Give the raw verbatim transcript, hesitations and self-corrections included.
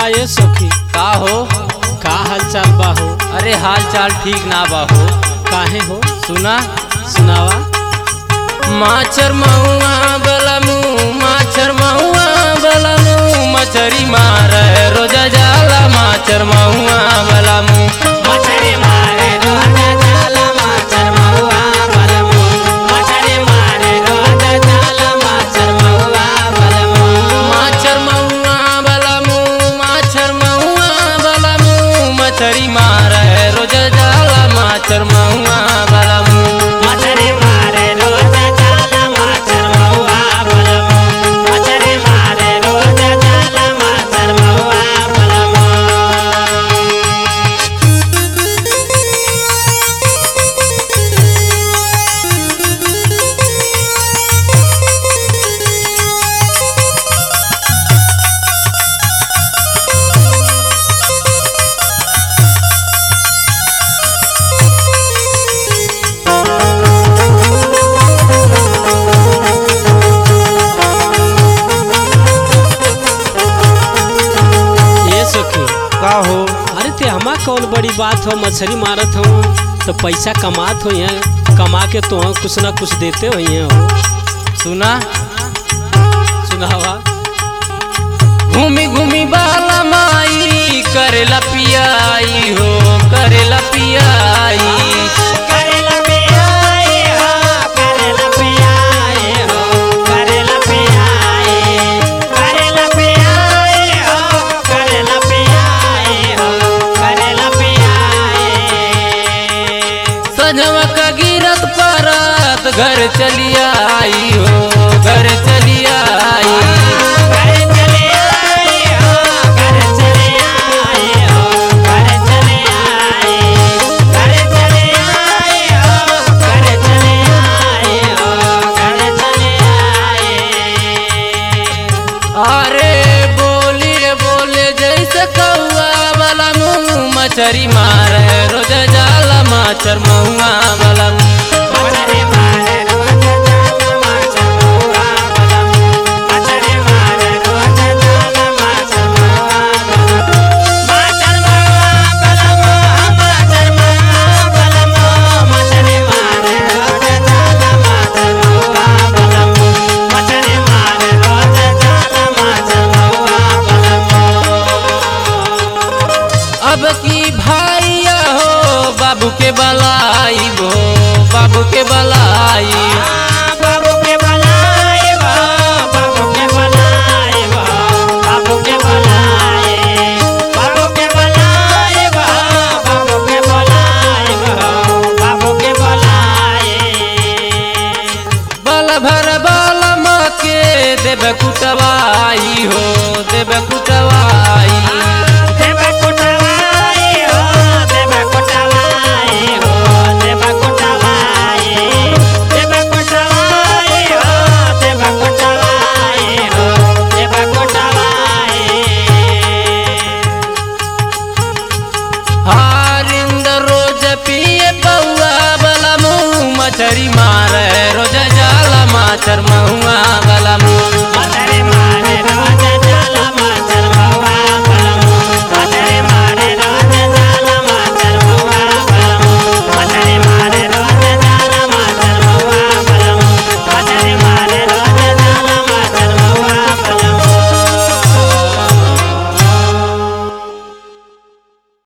का ये सखी का हो? का हाल चाल बा हो? अरे हाल चाल ठीक ना बा हो। काहे हो? सुना सुनावा। माचर महुआ बलमू माचर महुआ बलमू मछरी मारे रोज जाला माचर महुआ बलमू मछरी मारे रोज जाला माचर महुआ बलमू मछरी मारे रोज जाला माचर महुआ बलमू माचर महुआ बलमू माचर महुआ बलमू मछरी मारे रोज जाला माचर महुआ बलमू मछरी मारे रोज जाला माचर महुआ बलमू मछरी मारे रोज जाला माचर महुआ बलमू। ये सखी का हो? अरे ते हमा कौन बड़ी बात हो, मछली मारत हो तो पैसा कमात हो, यहाँ कमा के तो कुछ ना कुछ देते हो यहाँ हो। सुना सुनावा। घूमी घूमी बाला माई करेला पियाई हो करेला पियाई करेला पियाई हो करेला पियाई हो करेला पियाई करेला पियाई हो करेला पियाई हो करेला पियाई। सजवा का गिरत परत घर चली आई हो घर चली आई घर चले आई हो घर चले आई हो घर चले आई घर चले आई हो घर चले आई हो घर चले आई। अरे बोली रे बोले जैसे कौआ वाला मुँह मछरी मार